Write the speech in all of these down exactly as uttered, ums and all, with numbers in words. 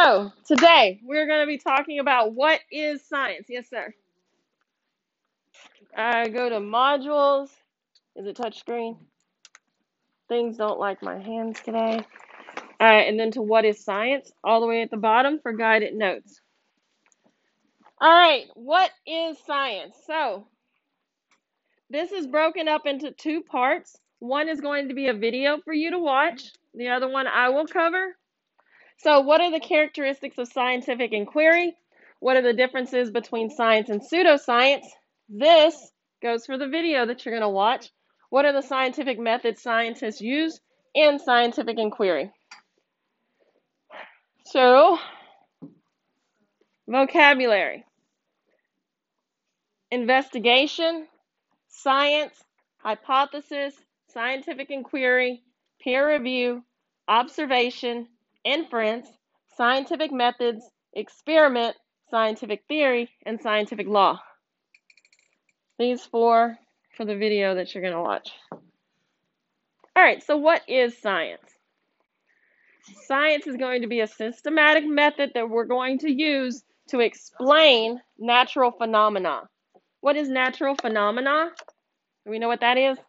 So today we're going to be talking about what is science. Yes, sir. I go to modules. Is it touchscreen? Things don't like my hands today. All right, and then to what is science, all the way at the bottom for guided notes. All right, what is science? So this is broken up into two parts. One is going to be a video for you to watch. The other one I will cover. So what are the characteristics of scientific inquiry? What are the differences between science and pseudoscience? This goes for the video that you're going to watch. What are the scientific methods scientists use in scientific inquiry? So, vocabulary: investigation, science, hypothesis, scientific inquiry, peer review, observation, inference, scientific methods, experiment, scientific theory, and scientific law. These four for the video that you're going to watch. All right, so what is science? Science is going to be a systematic method that we're going to use to explain natural phenomena. What is natural phenomena? Do we know what that is?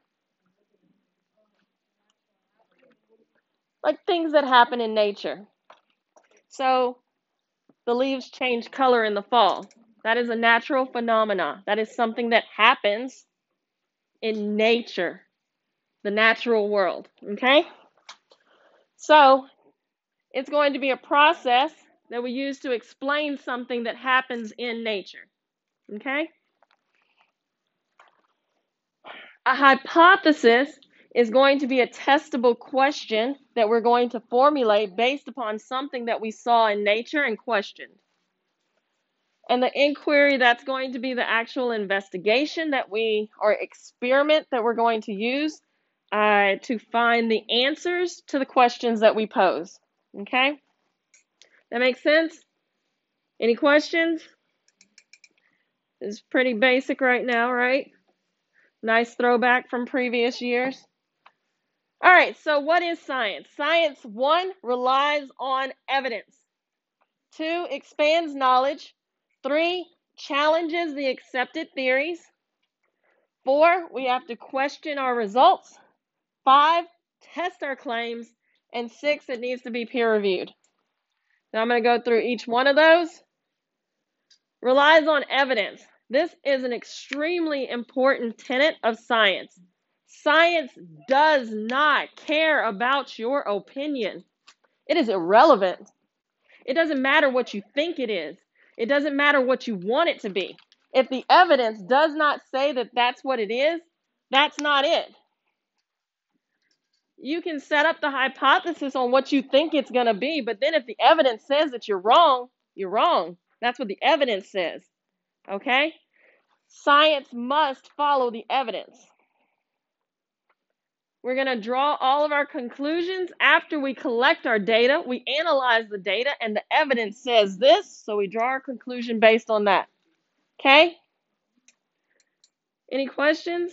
Like things that happen in nature. So the leaves change color in the fall. That is a natural phenomena. That is something that happens in nature, the natural world. Okay? So it's going to be a process that we use to explain something that happens in nature. Okay? A hypothesis is going to be a testable question that we're going to formulate based upon something that we saw in nature and questioned. And the inquiry, that's going to be the actual investigation that we, or experiment that we're going to use uh, to find the answers to the questions that we pose. Okay? That makes sense? Any questions? It's pretty basic right now, right? Nice throwback from previous years. All right, so what is science? Science, one, relies on evidence. Two, expands knowledge. Three, challenges the accepted theories. Four, we have to question our results. Five, test our claims. And six, it needs to be peer reviewed. Now I'm going to go through each one of those. Relies on evidence. This is an extremely important tenet of science. Science does not care about your opinion. It is irrelevant. It doesn't matter what you think it is. It doesn't matter what you want it to be. If the evidence does not say that that's what it is, that's not it. You can set up the hypothesis on what you think it's going to be, but then if the evidence says that you're wrong, you're wrong. That's what the evidence says. Okay? Science must follow the evidence. We're going to draw all of our conclusions after we collect our data. We analyze the data, and the evidence says this, so we draw our conclusion based on that. Okay? Any questions?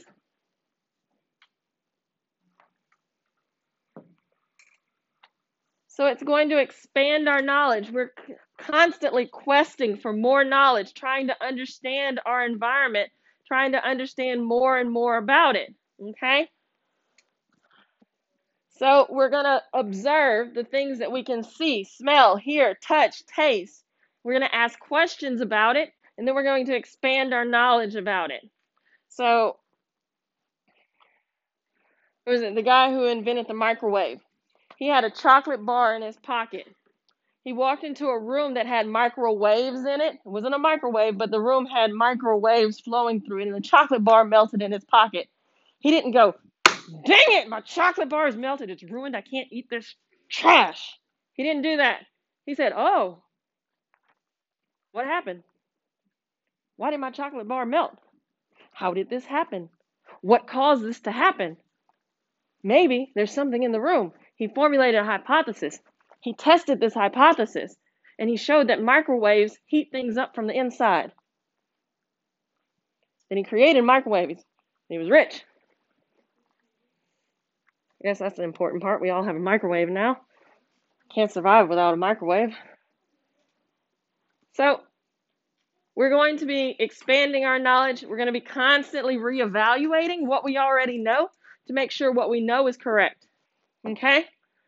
So it's going to expand our knowledge. We're constantly questing for more knowledge, trying to understand our environment, trying to understand more and more about it. Okay? So we're going to observe the things that we can see, smell, hear, touch, taste. We're going to ask questions about it, and then we're going to expand our knowledge about it. So, who was it? The guy who invented the microwave. He had a chocolate bar in his pocket. He walked into a room that had microwaves in it. It wasn't a microwave, but the room had microwaves flowing through it, and the chocolate bar melted in his pocket. He didn't go, "Dang it, my chocolate bar is melted. It's ruined. I can't eat this trash." He didn't do that. He said, "Oh, what happened? Why did my chocolate bar melt? How did this happen? What caused this to happen? Maybe there's something in the room." He formulated a hypothesis. He tested this hypothesis, and he showed that microwaves heat things up from the inside. Then he created microwaves. He was rich. I guess that's the important part. We all have a microwave now. Can't survive without a microwave. So we're going to be expanding our knowledge. We're going to be constantly reevaluating what we already know to make sure what we know is correct. Okay?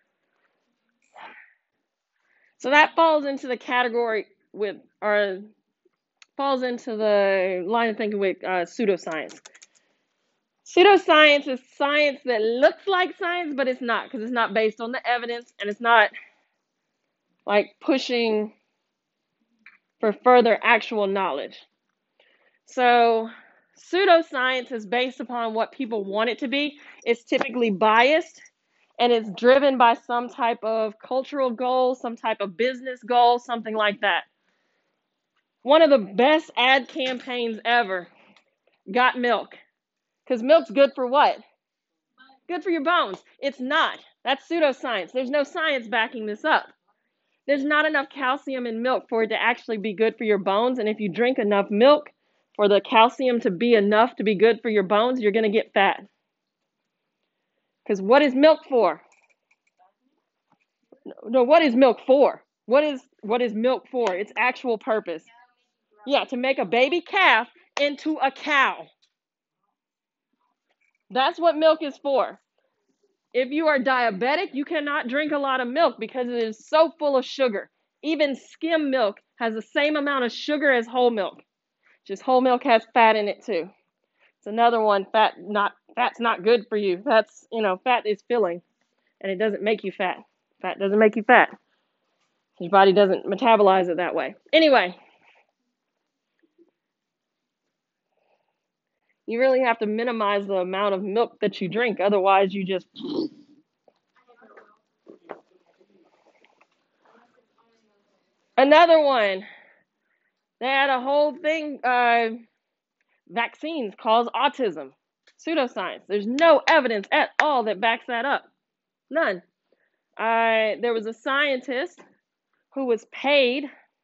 So that falls into the category with, or falls into the line of thinking with uh, pseudoscience. Pseudoscience is science that looks like science, but it's not, because it's not based on the evidence, and it's not like pushing for further actual knowledge. So pseudoscience is based upon what people want it to be. It's typically biased, and it's driven by some type of cultural goal, some type of business goal, something like that. One of the best ad campaigns ever, Got Milk. Because milk's good for what? Good for your bones. It's not. That's pseudoscience. There's no science backing this up. There's not enough calcium in milk for it to actually be good for your bones. And if you drink enough milk for the calcium to be enough to be good for your bones, you're going to get fat. Because what is milk for? No, what is milk for? What is what is milk for? Its actual purpose. Yeah, to make a baby calf into a cow. That's what milk is for. If you are diabetic, you cannot drink a lot of milk because it is so full of sugar. Even skim milk has the same amount of sugar as whole milk. Just whole milk has fat in it too. It's another one, fat not fat's not good for you. That's, you know, fat is filling and it doesn't make you fat. Fat doesn't make you fat. Your body doesn't metabolize it that way. Anyway, you really have to minimize the amount of milk that you drink. Otherwise, you just... Another one. They had a whole thing, uh, vaccines cause autism. Pseudoscience. There's no evidence at all that backs that up. None. Uh, there was a scientist who was paid.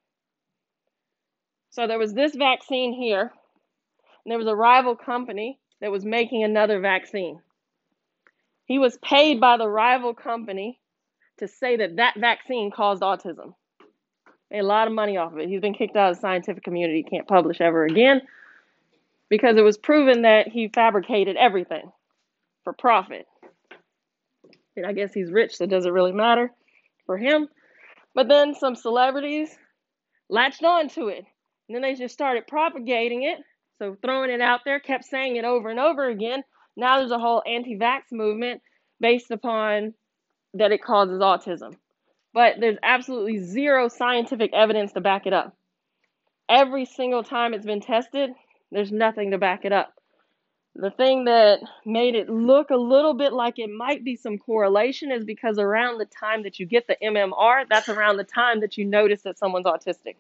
So there was this vaccine here, and there was a rival company that was making another vaccine. He was paid by the rival company to say that that vaccine caused autism. Made a lot of money off of it. He's been kicked out of the scientific community. He can't publish ever again because it was proven that he fabricated everything for profit. And I guess he's rich, so it doesn't really matter for him. But then some celebrities latched on to it. And then they just started propagating it. So throwing it out there, kept saying it over and over again. Now there's a whole anti-vax movement based upon that it causes autism. But there's absolutely zero scientific evidence to back it up. Every single time it's been tested, there's nothing to back it up. The thing that made it look a little bit like it might be some correlation is because around the time that you get the M M R, that's around the time that you notice that someone's autistic.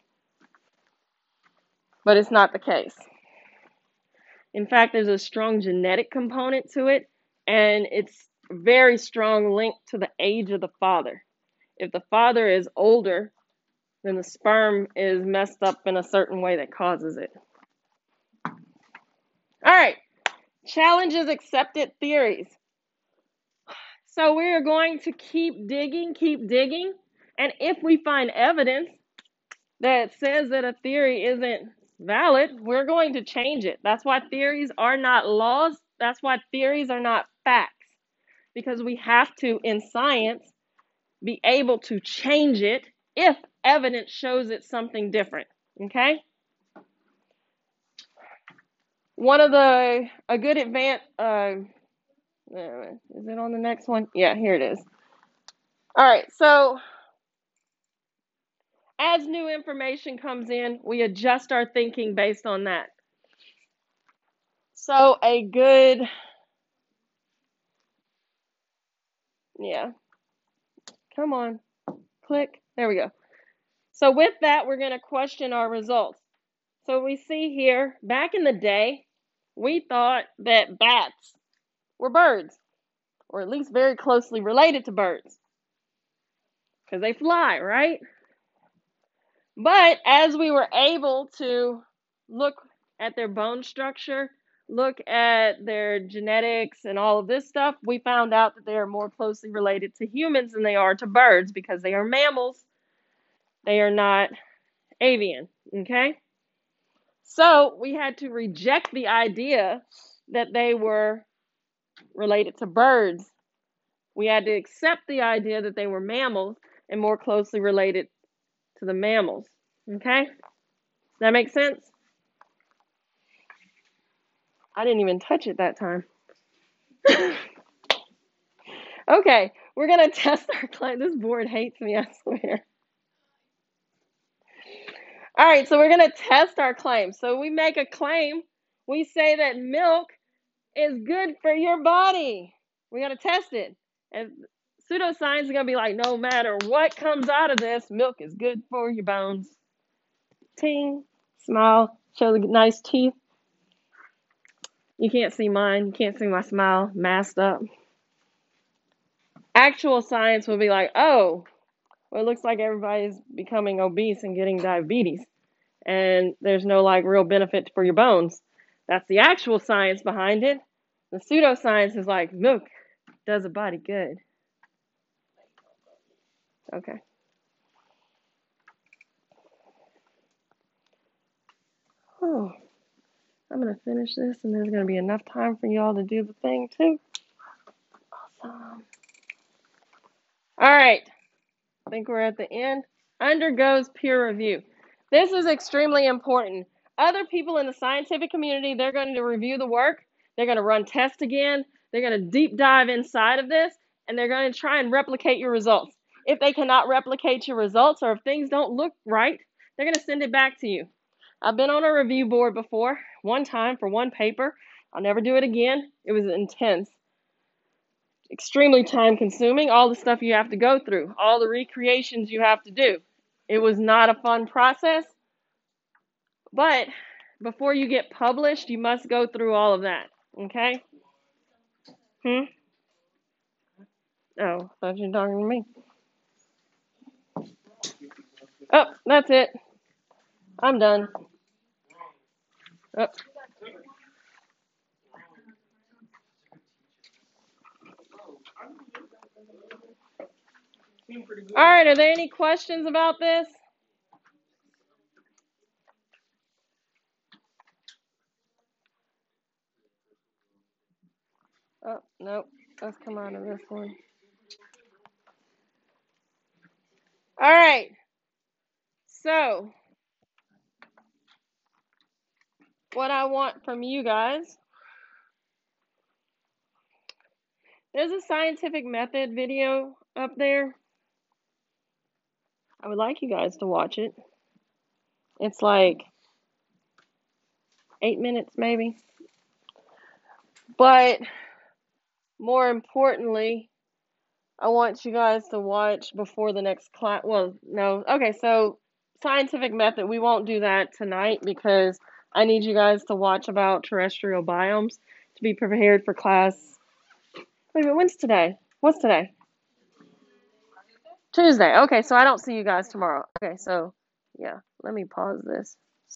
But it's not the case. In fact, there's a strong genetic component to it, and it's a very strong link to the age of the father. If the father is older, then the sperm is messed up in a certain way that causes it. All right. Challenges accepted theories. So we are going to keep digging, keep digging. And if we find evidence that says that a theory isn't valid, we're going to change it. That's why theories are not laws. That's why theories are not facts. Because we have to, in science, be able to change it if evidence shows it's something different. Okay? One of the, a good advance, uh, is it on the next one? Yeah, here it is. All right, so as new information comes in, we adjust our thinking based on that. So a good, yeah, come on, click, there we go. So with that, we're going to question our results. So we see here, back in the day, we thought that bats were birds, or at least very closely related to birds, because they fly, right? But as we were able to look at their bone structure, look at their genetics and all of this stuff, we found out that they are more closely related to humans than they are to birds because they are mammals. They are not avian. Okay? So we had to reject the idea that they were related to birds. We had to accept the idea that they were mammals and more closely related to the mammals. Okay? Does that make sense? I didn't even touch it that time. Okay, we're going to test our claim. This board hates me, I swear. All right, so we're going to test our claim. So we make a claim. We say that milk is good for your body. We got to test it. And pseudoscience is going to be like, no matter what comes out of this, milk is good for your bones. Ting, smile, show the nice teeth. You can't see mine. You can't see my smile, masked up. Actual science will be like, oh, well, it looks like everybody's becoming obese and getting diabetes. And there's no like real benefit for your bones. That's the actual science behind it. The pseudoscience is like, milk does a body good. Okay. Oh, I'm going to finish this, and there's going to be enough time for y'all to do the thing, too. Awesome. All right. I think we're at the end. Undergoes peer review. This is extremely important. Other people in the scientific community, they're going to review the work. They're going to run tests again. They're going to deep dive inside of this, and they're going to try and replicate your results. If they cannot replicate your results, or if things don't look right, they're going to send it back to you. I've been on a review board before, one time for one paper. I'll never do it again. It was intense. Extremely time consuming, all the stuff you have to go through, all the recreations you have to do. It was not a fun process, but before you get published, you must go through all of that, okay? Hmm? Oh, I thought you were talking to me. Oh, that's it. I'm done. Oh. All right, are there any questions about this? Oh, nope. Let's come out of this one. All right. So, what I want from you guys, there's a scientific method video up there. I would like you guys to watch it. It's like eight minutes maybe. But more importantly, I want you guys to watch before the next class. Well, no. Okay, so scientific method, we won't do that tonight because I need you guys to watch about terrestrial biomes to be prepared for class. Wait a minute, when's today? What's today? Tuesday. Okay, so I don't see you guys tomorrow. Okay, so yeah, let me pause this.